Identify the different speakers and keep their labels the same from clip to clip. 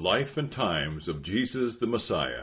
Speaker 1: life and times of Jesus the Messiah.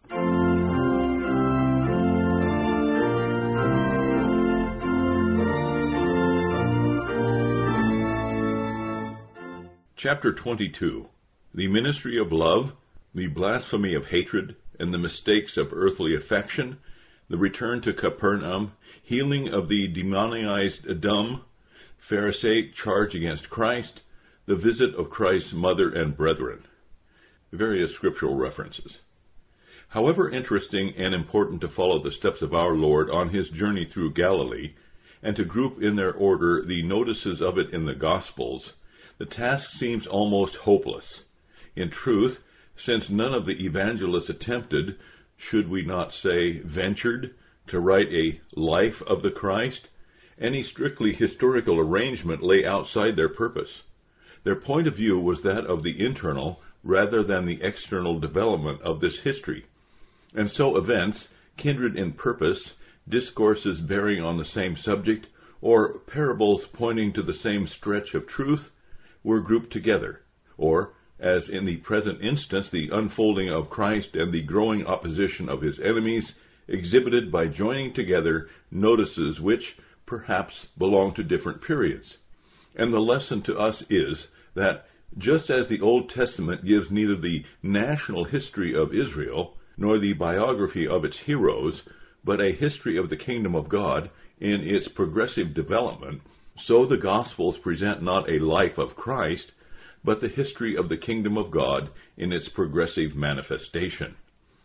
Speaker 1: Chapter 22. The ministry of love, the blasphemy of hatred, and the mistakes of earthly affection, the return to Capernaum, healing of the demonized dumb, Pharisaic charge against Christ, the visit of Christ's mother and brethren. Various scriptural references. However interesting and important to follow the steps of our Lord on his journey through Galilee, and to group in their order the notices of it in the Gospels, the task seems almost hopeless. In truth, since none of the evangelists attempted, should we not say ventured, to write a life of the Christ, any strictly historical arrangement lay outside their purpose. Their point of view was that of the internal rather than the external development of this history. And so events, kindred in purpose, discourses bearing on the same subject, or parables pointing to the same stretch of truth, were grouped together, or, as in the present instance, the unfolding of Christ and the growing opposition of his enemies, exhibited by joining together notices which, perhaps, belong to different periods. And the lesson to us is that, just as the Old Testament gives neither the national history of Israel, nor the biography of its heroes, but a history of the kingdom of God in its progressive development, so the Gospels present not a life of Christ, but the history of the kingdom of God in its progressive manifestation.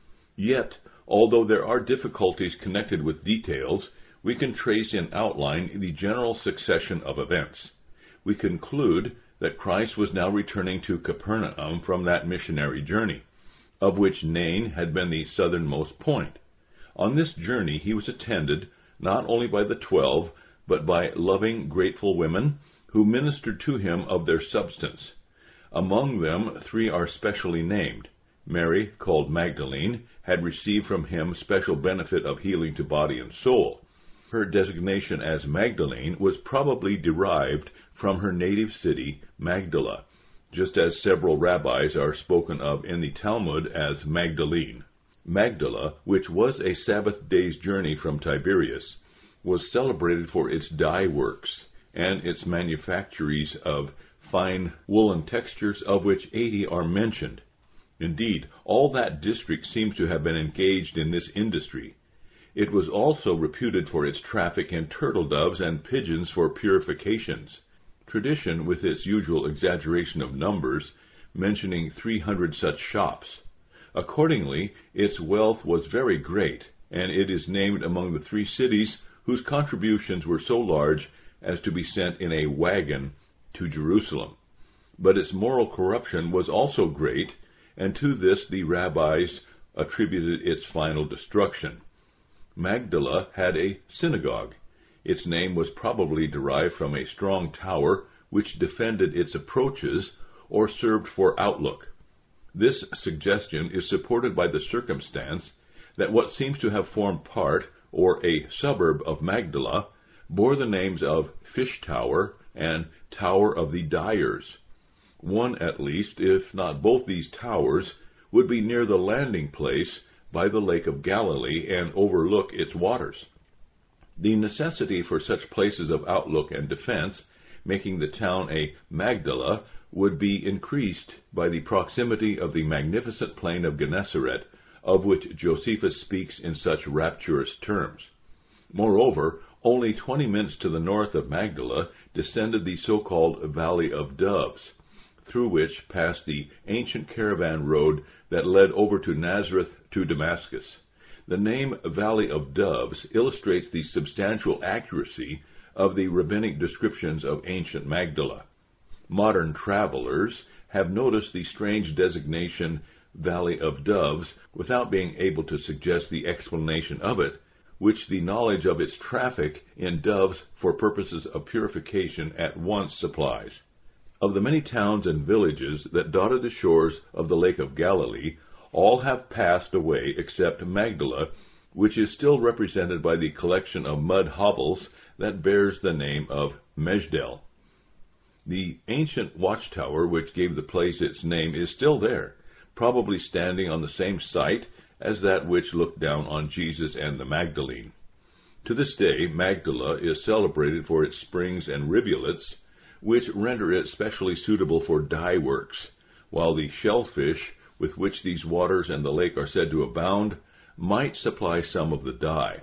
Speaker 1: Yet, although there are difficulties connected with details, we can trace in outline the general succession of events. We conclude that Christ was now returning to Capernaum from that missionary journey, of which Nain had been the southernmost point. On this journey he was attended not only by the 12, but by loving, grateful women who ministered to him of their substance. Among them 3 are specially named. Mary, called Magdalene, had received from him special benefit of healing to body and soul. Her designation as Magdalene was probably derived from her native city, Magdala, just as several rabbis are spoken of in the Talmud as Magdalene. Magdala, which was a Sabbath day's journey from Tiberias, was celebrated for its dye works and its manufactories of fine woolen textures, of which 80 are mentioned. Indeed, all that district seems to have been engaged in this industry. It was also reputed for its traffic in turtle doves and pigeons for purifications. Tradition, with its usual exaggeration of numbers, mentioning 300 such shops. Accordingly, its wealth was very great, and it is named among the 3 cities whose contributions were so large as to be sent in a wagon to Jerusalem. But its moral corruption was also great, and to this the rabbis attributed its final destruction. Magdala had a synagogue. Its name was probably derived from a strong tower which defended its approaches or served for outlook. This suggestion is supported by the circumstance that what seems to have formed part, or a suburb of Magdala, bore the names of Fish Tower and Tower of the Dyers. One at least, if not both these towers, would be near the landing place by the Lake of Galilee and overlook its waters. The necessity for such places of outlook and defense, making the town a Magdala, would be increased by the proximity of the magnificent plain of Gennesaret, of which Josephus speaks in such rapturous terms. Moreover, only 20 minutes to the north of Magdala descended the so-called Valley of Doves, through which passed the ancient caravan road that led over to Nazareth to Damascus. The name Valley of Doves illustrates the substantial accuracy of the rabbinic descriptions of ancient Magdala. Modern travelers have noticed the strange designation Valley of Doves without being able to suggest the explanation of it, which the knowledge of its traffic in doves for purposes of purification at once supplies. Of the many towns and villages that dotted the shores of the Lake of Galilee, all have passed away except Magdala, which is still represented by the collection of mud hovels that bears the name of Meshdel. The ancient watchtower which gave the place its name is still there, probably standing on the same site as that which looked down on Jesus and the Magdalene. To this day, Magdala is celebrated for its springs and rivulets, which render it specially suitable for dye works, while the shellfish with which these waters and the lake are said to abound might supply some of the dye.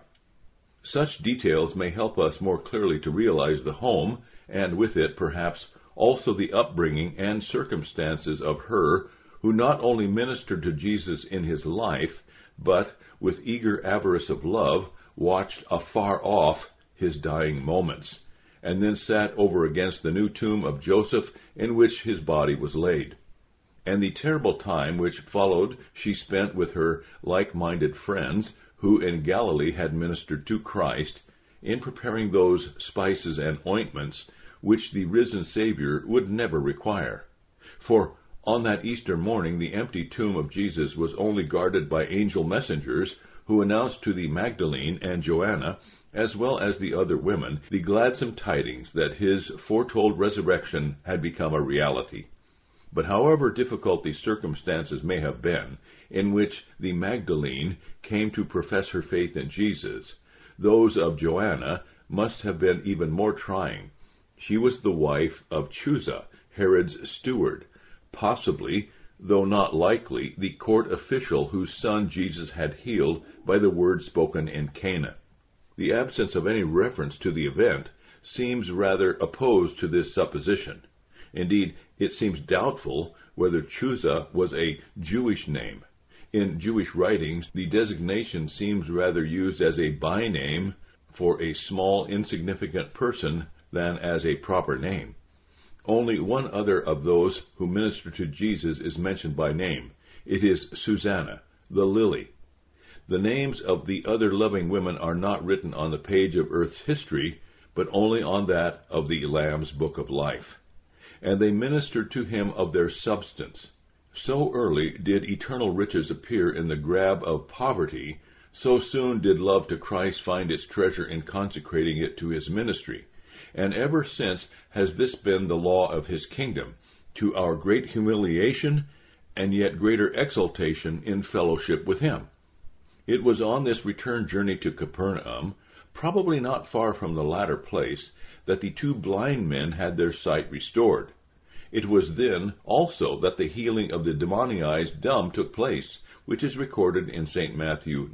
Speaker 1: Such details may help us more clearly to realize the home, and with it, perhaps, also the upbringing and circumstances of her who not only ministered to Jesus in his life, but, with eager avarice of love, watched afar off his dying moments, and then sat over against the new tomb of Joseph in which his body was laid. And the terrible time which followed she spent with her like-minded friends, who in Galilee had ministered to Christ, in preparing those spices and ointments which the risen Savior would never require. For on that Easter morning the empty tomb of Jesus was only guarded by angel messengers, who announced to the Magdalene and Joanna, as well as the other women, the gladsome tidings that his foretold resurrection had become a reality. But however difficult the circumstances may have been in which the Magdalene came to profess her faith in Jesus, those of Joanna must have been even more trying. She was the wife of Chuza, Herod's steward, possibly, though not likely, the court official whose son Jesus had healed by the word spoken in Cana. The absence of any reference to the event seems rather opposed to this supposition. Indeed, it seems doubtful whether Chuza was a Jewish name. In Jewish writings, the designation seems rather used as a byname for a small, insignificant person than as a proper name. Only one other of those who ministered to Jesus is mentioned by name. It is Susanna, the lily. The names of the other loving women are not written on the page of earth's history, but only on that of the Lamb's book of life. And they ministered to him of their substance. So early did eternal riches appear in the grab of poverty, so soon did love to Christ find its treasure in consecrating it to his ministry. And ever since has this been the law of his kingdom, to our great humiliation and yet greater exaltation in fellowship with him. It was on this return journey to Capernaum, probably not far from the latter place, that the two blind men had their sight restored. It was then also that the healing of the demonized dumb took place, which is recorded in St. Matthew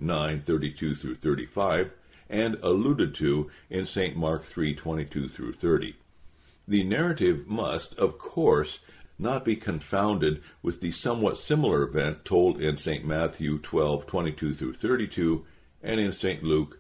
Speaker 1: 9:32-35, and alluded to in St. Mark 3:22-30. The narrative must, of course, not be confounded with the somewhat similar event told in St. Matthew 12:22-32 and in St. Luke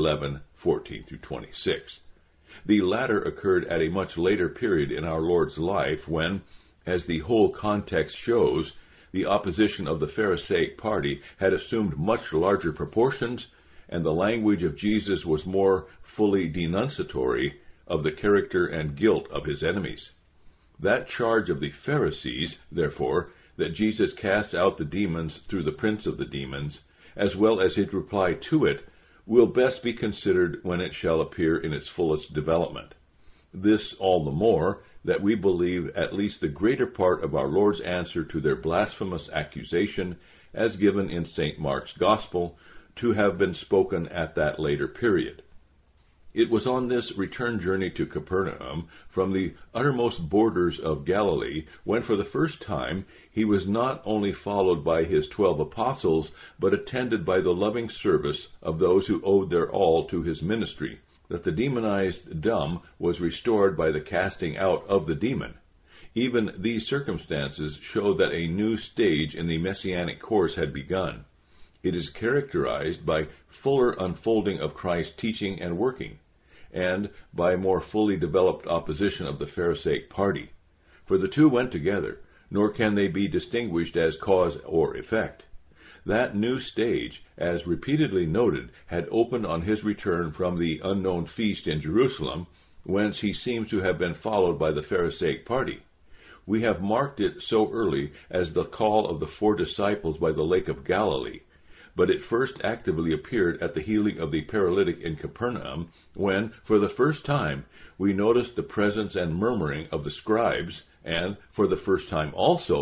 Speaker 1: 11:14-26. The latter occurred at a much later period in our Lord's life when, as the whole context shows, the opposition of the Pharisaic party had assumed much larger proportions, and the language of Jesus was more fully denunciatory of the character and guilt of his enemies. That charge of the Pharisees, therefore, that Jesus cast out the demons through the prince of the demons, as well as his reply to it, will best be considered when it shall appear in its fullest development. This all the more that we believe at least the greater part of our Lord's answer to their blasphemous accusation, as given in St. Mark's Gospel, to have been spoken at that later period. It was on this return journey to Capernaum, from the uttermost borders of Galilee, when for the first time he was not only followed by his 12 apostles, but attended by the loving service of those who owed their all to his ministry, that the demonized dumb was restored by the casting out of the demon. Even these circumstances show that a new stage in the messianic course had begun. It is characterized by fuller unfolding of Christ's teaching and working, and by more fully developed opposition of the Pharisaic party. For the two went together, nor can they be distinguished as cause or effect. That new stage, as repeatedly noted, had opened on his return from the unknown feast in Jerusalem, whence he seems to have been followed by the Pharisaic party. We have marked it so early as the call of the 4 disciples by the Lake of Galilee, but it first actively appeared at the healing of the paralytic in Capernaum, when, for the first time, we notice the presence and murmuring of the scribes, and, for the first time also,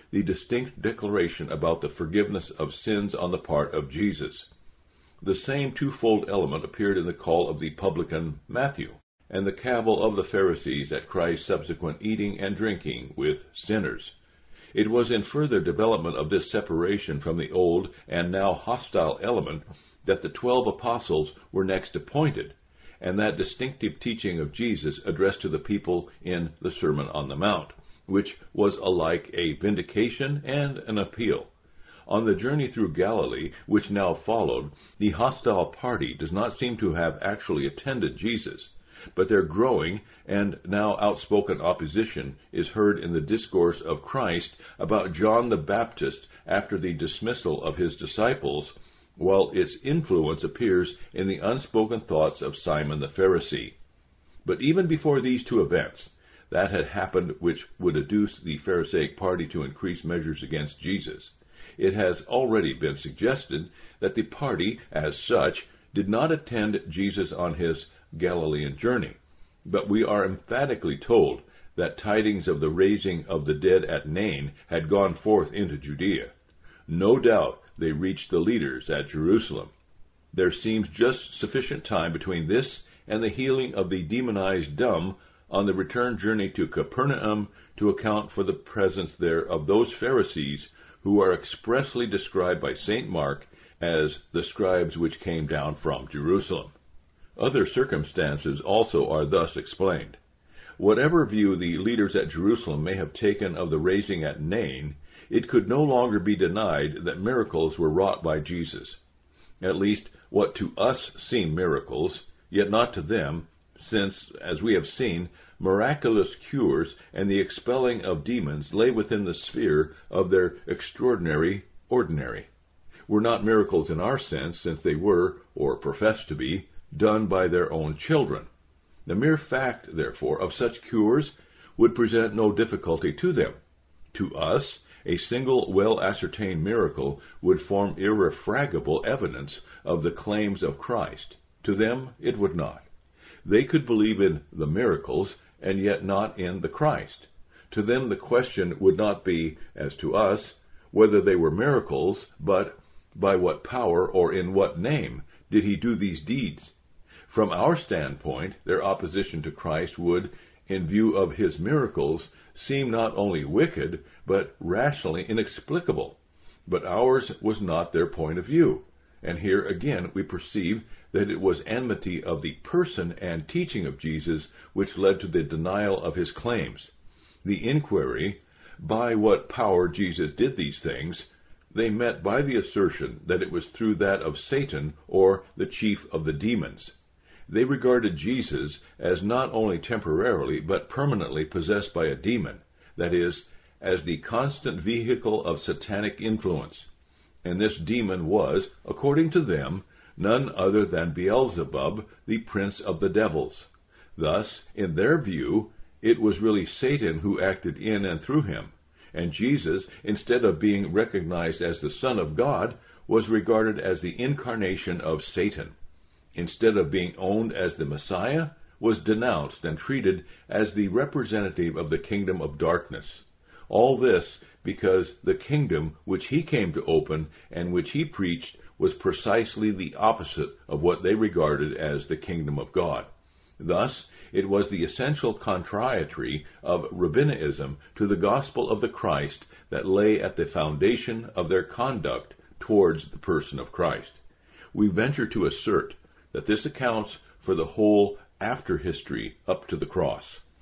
Speaker 1: the distinct declaration about the forgiveness of sins on the part of Jesus. The same twofold element appeared in the call of the publican Matthew, and the cavil of the Pharisees at Christ's subsequent eating and drinking with sinners. It was in further development of this separation from the old and now hostile element that the 12 apostles were next appointed, and that distinctive teaching of Jesus addressed to the people in the Sermon on the Mount, which was alike a vindication and an appeal. On the journey through Galilee, which now followed, the hostile party does not seem to have actually attended Jesus, but their growing and now outspoken opposition is heard in the discourse of Christ about John the Baptist after the dismissal of his disciples, while its influence appears in the unspoken thoughts of Simon the Pharisee. But even before these two events, that had happened which would induce the Pharisaic party to increase measures against Jesus, it has already been suggested that the party, as such, did not attend Jesus on his Galilean journey, but we are emphatically told that tidings of the raising of the dead at Nain had gone forth into Judea. No doubt they reached the leaders at Jerusalem. There seems just sufficient time between this and the healing of the demonized dumb on the return journey to Capernaum to account for the presence there of those Pharisees who are expressly described by St. Mark as the scribes which came down from Jerusalem. Other circumstances also are thus explained. Whatever view the leaders at Jerusalem may have taken of the raising at Nain, it could no longer be denied that miracles were wrought by Jesus. At least, what to us seem miracles, yet not to them, since, as we have seen, miraculous cures and the expelling of demons lay within the sphere of their extraordinary ordinary. Were not miracles in our sense, since they were, or professed to be, done by their own children. The mere fact, therefore, of such cures would present no difficulty to them. To us, a single well-ascertained miracle would form irrefragable evidence of the claims of Christ. To them, it would not. They could believe in the miracles, and yet not in the Christ. To them the question would not be, as to us, whether they were miracles, but by what power or in what name did he do these deeds. From our standpoint, their opposition to Christ would, in view of his miracles, seem not only wicked, but rationally inexplicable. But ours was not their point of view. And here again we perceive that it was enmity of the person and teaching of Jesus which led to the denial of his claims. The inquiry, by what power Jesus did these things, they met by the assertion that it was through that of Satan, or the chief of the demons. They regarded Jesus as not only temporarily but permanently possessed by a demon, that is, as the constant vehicle of satanic influence. And this demon was, according to them, none other than Beelzebub, the prince of the devils. Thus, in their view, it was really Satan who acted in and through him, and Jesus, instead of being recognized as the Son of God, was regarded as the incarnation of Satan. Instead of being owned as the Messiah, was denounced and treated as the representative of the kingdom of darkness. All this because the kingdom which he came to open and which he preached was precisely the opposite of what they regarded as the kingdom of God. Thus, it was the essential contrariety of Rabbinism to the gospel of the Christ that lay at the foundation of their conduct towards the person of Christ. We venture to assert that this accounts for the whole after history up to the cross.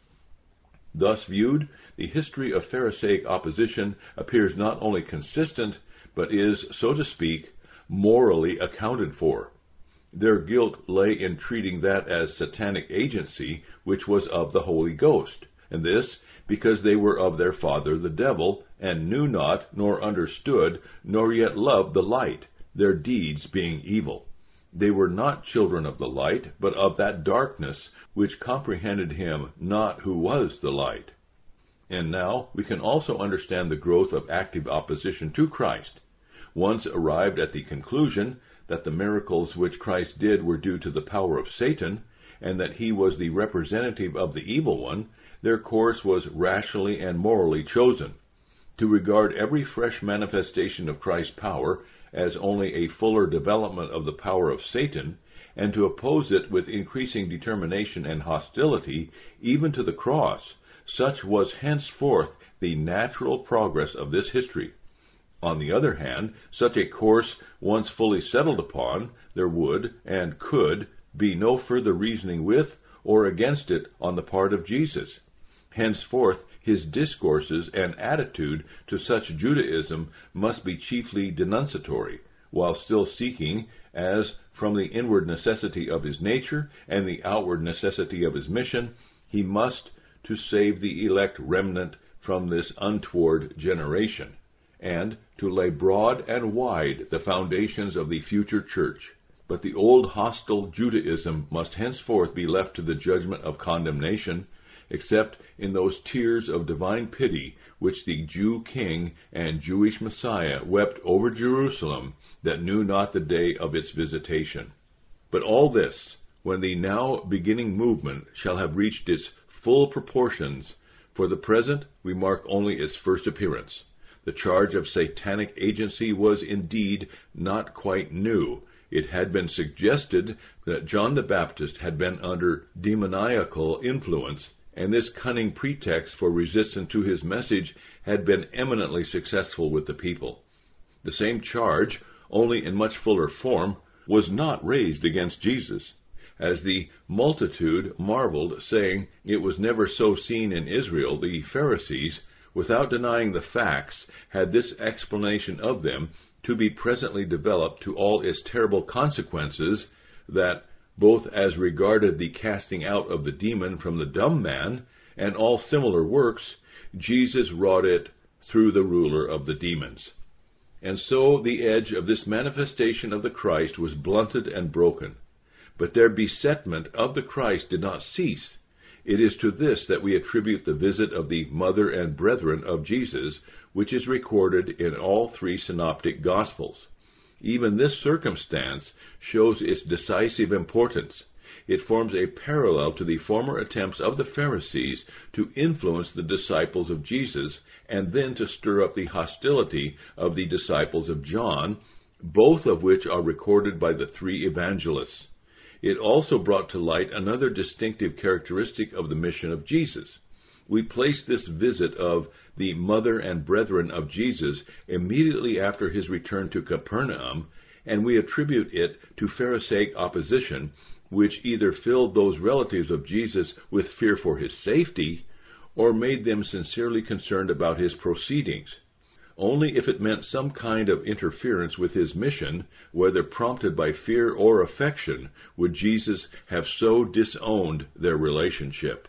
Speaker 1: Thus viewed, the history of Pharisaic opposition appears not only consistent, but is, so to speak, morally accounted for. Their guilt lay in treating that as satanic agency which was of the Holy Ghost, and this because they were of their father the devil, and knew not, nor understood, nor yet loved the light, their deeds being evil. They were not children of the light, but of that darkness which comprehended him not who was the light. And now we can also understand the growth of active opposition to Christ. Once arrived at the conclusion that the miracles which Christ did were due to the power of Satan, and that he was the representative of the evil one, their course was rationally and morally chosen. to regard every fresh manifestation of Christ's power as only a fuller development of the power of Satan, and to oppose it with increasing determination and hostility, even to the cross, such was henceforth the natural progress of this history. On the other hand, such a course once fully settled upon, there would, and could, be no further reasoning with or against it on the part of Jesus. Henceforth, his discourses and attitude to such Judaism must be chiefly denunciatory, while still seeking, as from the inward necessity of his nature and the outward necessity of his mission, he must to save the elect remnant from this untoward generation, and to lay broad and wide the foundations of the future church. But the old hostile Judaism must henceforth be left to the judgment of condemnation, except in those tears of divine pity which the Jew king and Jewish Messiah wept over Jerusalem that knew not the day of its visitation. But all this, when the now beginning movement shall have reached its full proportions, for the present we mark only its first appearance. The charge of satanic agency was indeed not quite new. It had been suggested that John the Baptist had been under demoniacal influence, and this cunning pretext for resistance to his message had been eminently successful with the people. The same charge, only in much fuller form, was not raised against Jesus. As the multitude marveled, saying, "It was never so seen in Israel," the Pharisees, without denying the facts, had this explanation of them to be presently developed to all its terrible consequences, that both as regarded the casting out of the demon from the dumb man, and all similar works, Jesus wrought it through the ruler of the demons. And so the edge of this manifestation of the Christ was blunted and broken. But their besetment of the Christ did not cease. It is to this that we attribute the visit of the mother and brethren of Jesus, which is recorded in all three synoptic Gospels. Even this circumstance shows its decisive importance. It forms a parallel to the former attempts of the Pharisees to influence the disciples of Jesus, and then to stir up the hostility of the disciples of John, both of which are recorded by the three evangelists. It also brought to light another distinctive characteristic of the mission of Jesus. We place this visit of the mother and brethren of Jesus immediately after his return to Capernaum, and we attribute it to Pharisaic opposition, which either filled those relatives of Jesus with fear for his safety, or made them sincerely concerned about his proceedings. Only if it meant some kind of interference with his mission, whether prompted by fear or affection, would Jesus have so disowned their relationship.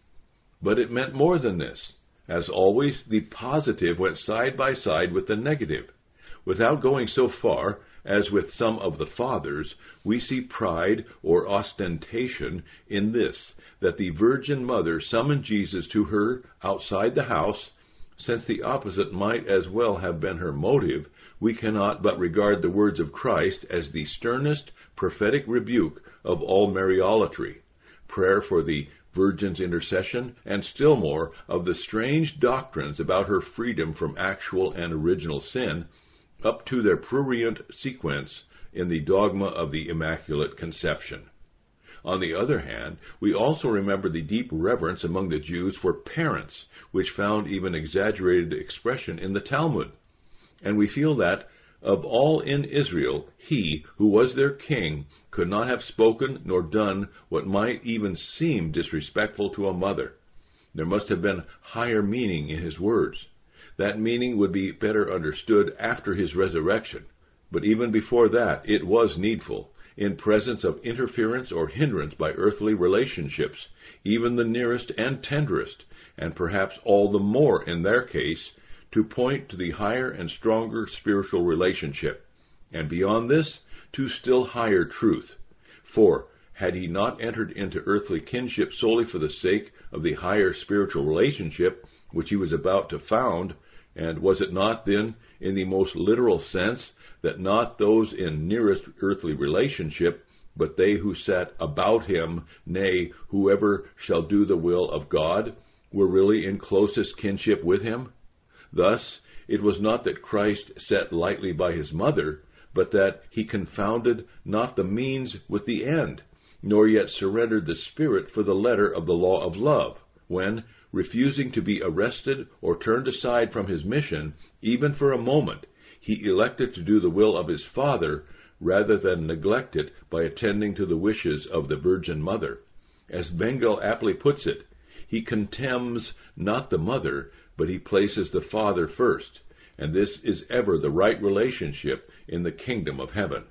Speaker 1: But it meant more than this. As always, the positive went side by side with the negative. Without going so far, as with some of the fathers, we see pride or ostentation in this, that the Virgin Mother summoned Jesus to her outside the house. Since the opposite might as well have been her motive, we cannot but regard the words of Christ as the sternest prophetic rebuke of all Mariolatry, prayer for the Virgin's intercession, and still more of the strange doctrines about her freedom from actual and original sin, up to their prurient sequence in the dogma of the Immaculate Conception. On the other hand, we also remember the deep reverence among the Jews for parents, which found even exaggerated expression in the Talmud. And we feel that, of all in Israel, he, who was their king, could not have spoken nor done what might even seem disrespectful to a mother. There must have been higher meaning in his words. That meaning would be better understood after his resurrection. But even before that, it was needful, in presence of interference or hindrance by earthly relationships, even the nearest and tenderest, and perhaps all the more in their case, to point to the higher and stronger spiritual relationship, and beyond this, to still higher truth. For, had he not entered into earthly kinship solely for the sake of the higher spiritual relationship which he was about to found, and was it not then, in the most literal sense, that not those in nearest earthly relationship, but they who sat about him, nay, whoever shall do the will of God, were really in closest kinship with him? Thus, it was not that Christ sat lightly by his mother, but that he confounded not the means with the end, nor yet surrendered the spirit for the letter of the law of love, when, refusing to be arrested or turned aside from his mission, even for a moment, he elected to do the will of his Father rather than neglect it by attending to the wishes of the Virgin Mother. As Bengel aptly puts it, he contemns not the mother, but he places the Father first, and this is ever the right relationship in the kingdom of heaven.